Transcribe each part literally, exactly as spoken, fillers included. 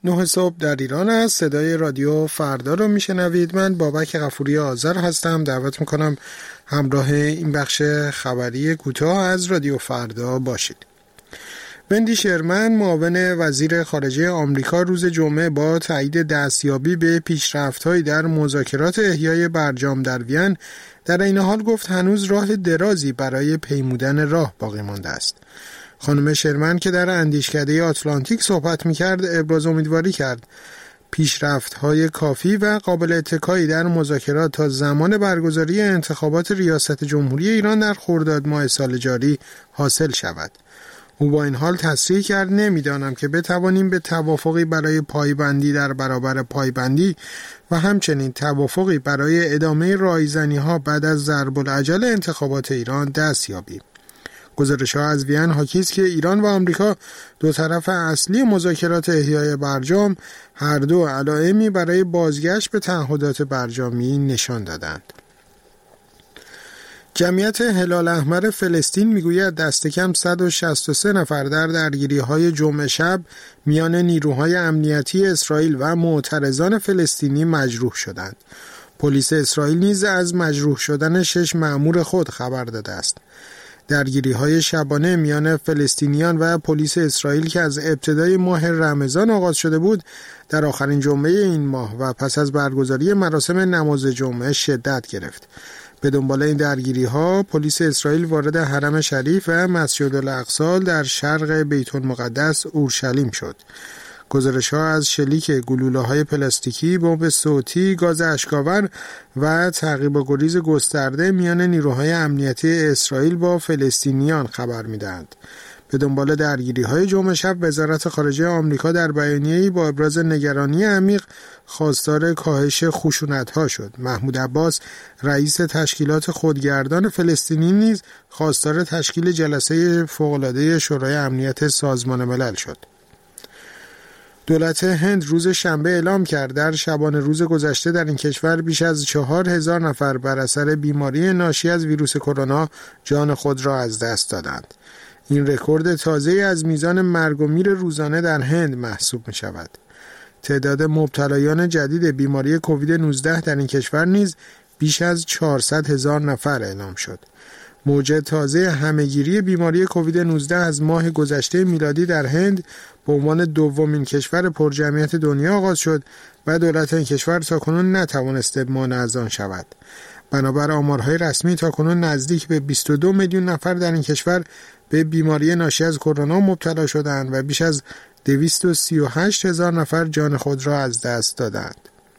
نه صبح در ایران است. صدای رادیو فردا رو میشنوید. من بابک غفوری آذر هستم. دعوت میکنم همراه این بخش خبری کوتاه از رادیو فردا باشید. وندی شرمن معاون وزیر خارجه آمریکا روز جمعه با تایید دستیابی به پیشرفت‌هایی در مذاکرات احیای برجام در وین در این حال گفت هنوز راه درازی برای پیمودن راه باقی مانده است. خانم شرمن که در اندیشکده آتلانتیک صحبت می‌کرد ابراز امیدواری کرد پیشرفت‌های کافی و قابل اتکایی در مذاکرات تا زمان برگزاری انتخابات ریاست جمهوری ایران در خرداد ماه سال جاری حاصل شود. او با این حال تصریح کرد نمیدانم که بتوانیم به توافقی برای پایبندی در برابر پایبندی و همچنین توافقی برای ادامه رایزنی‌ها بعد از ضرب العجل انتخابات ایران دست یابیم. گزارش‌ها از وین حاکی است که ایران و آمریکا دو طرف اصلی مذاکرات احیای برجام هر دو علائمی برای بازگشت به تعهدات برجامی نشان دادند. جمعیت هلال احمر فلسطین میگوید دست کم صد و شصت و سه نفر در درگیری‌های جمعه شب میان نیروهای امنیتی اسرائیل و معترضان فلسطینی مجروح شدند. پلیس اسرائیل نیز از مجروح شدن شش مأمور خود خبر داده است. درگیری‌های شبانه میان فلسطینیان و پلیس اسرائیل که از ابتدای ماه رمضان آغاز شده بود در آخرین جمعه این ماه و پس از برگزاری مراسم نماز جمعه شدت گرفت. به دنبال این درگیری‌ها پلیس اسرائیل وارد حرم شریف و مسجد الاقصی در شرق بیت المقدس اورشلیم شد. گزارش‌ها از شلیک گلوله‌های پلاستیکی، بمب صوتی، گاز اشک‌آور و تعقیب و گریز گسترده میان نیروهای امنیتی اسرائیل با فلسطینیان خبر می‌دهند. به دنبال درگیری‌های جمعه شب وزارت خارجه آمریکا در بیانیه‌ای با ابراز نگرانی عمیق خواستار کاهش خشونت‌ها شد. محمود عباس رئیس تشکیلات خودگردان فلسطینی نیز خواستار تشکیل جلسه فوق‌العاده شورای امنیت سازمان ملل شد. دولت هند روز شنبه اعلام کرد در شبانه روز گذشته در این کشور بیش از چهار هزار نفر بر اثر بیماری ناشی از ویروس کرونا جان خود را از دست دادند. این رکورد تازه از میزان مرگ و میر روزانه در هند محسوب می شود. تعداد مبتلایان جدید بیماری کووید نوزده در این کشور نیز بیش از چهارصد هزار نفر اعلام شد. موج تازه همهگیری بیماری کووید نوزده از ماه گذشته میلادی در هند به عنوان دومین کشور پرجمعیت دنیا آغاز شد و دولت این کشور تاکنون نتوانسته مانع از آن شود. بنابر آمارهای رسمی تاکنون نزدیک به بیست و دو میلیون نفر در این کشور به بیماری ناشی از کرونا مبتلا شدند و بیش از دویست و سی و هشت هزار نفر جان خود را از دست دادند.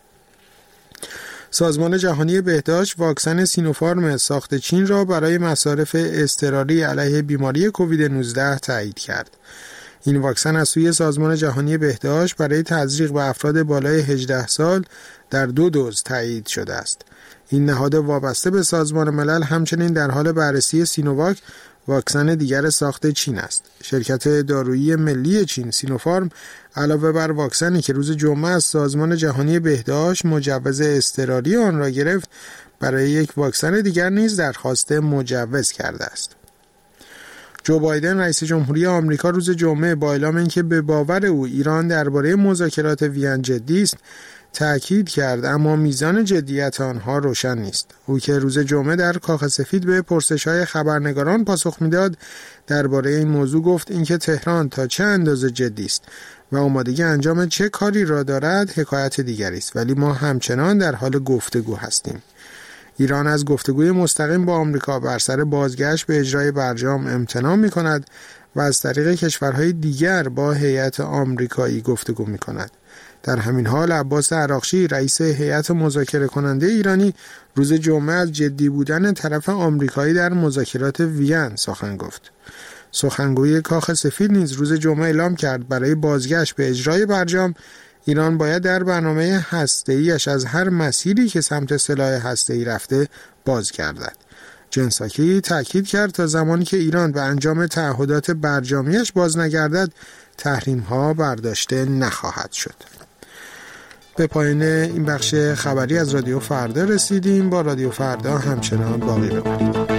سازمان جهانی بهداشت واکسن سینوفارم ساخت چین را برای مصارف اضطراری علیه بیماری کووید نوزده تایید کرد. این واکسن از سوی سازمان جهانی بهداشت برای تزریق به افراد بالای هجده سال در دو دوز تایید شده است. این نهاد وابسته به سازمان ملل همچنین در حال بررسی سینوواک واکسن دیگر ساخت چین است. شرکت دارویی ملی چین سینوفارم علاوه بر واکسنی که روز جمعه از سازمان جهانی بهداشت مجوز اضطراری آن را گرفت، برای یک واکسن دیگر نیز درخواست مجوز کرده است. جو بایدن رئیس جمهوری آمریکا روز جمعه با اعلام اینکه به باور او ایران درباره مذاکرات وین جدی است تأکید کرد، اما میزان جدیت آنها روشن نیست. او که روز جمعه در کاخ سفید به پرسش‌های خبرنگاران پاسخ میداد درباره این موضوع گفت اینکه تهران تا چه اندازه جدی است و آمادگی انجام چه کاری را دارد حکایت دیگری است، ولی ما همچنان در حال گفتگو هستیم. ایران از گفتگوی مستقیم با آمریکا بر سر بازگشت به اجرای برجام امتناع می‌کند و از طریق کشورهای دیگر با هیئت آمریکایی گفتگو می‌کند. در همین حال عباس عراقچی رئیس هیئت مذاکره کننده ایرانی روز جمعه از جدی بودن طرف آمریکایی در مذاکرات وین سخن گفت. سخنگوی کاخ سفید نیز روز جمعه اعلام کرد برای بازگشت به اجرای برجام ایران باید در برنامه هسته‌ایش از هر مسیری که سمت سلاح هسته‌ای رفته بازگردد. جنساکی تاکید کرد تا زمانی که ایران به انجام تعهدات برجامیش باز نگردد تحریم‌ها برداشته نخواهد شد. به پایان این بخش خبری از رادیو فردا رسیدیم. با رادیو فردا همچنان باقی بمانید.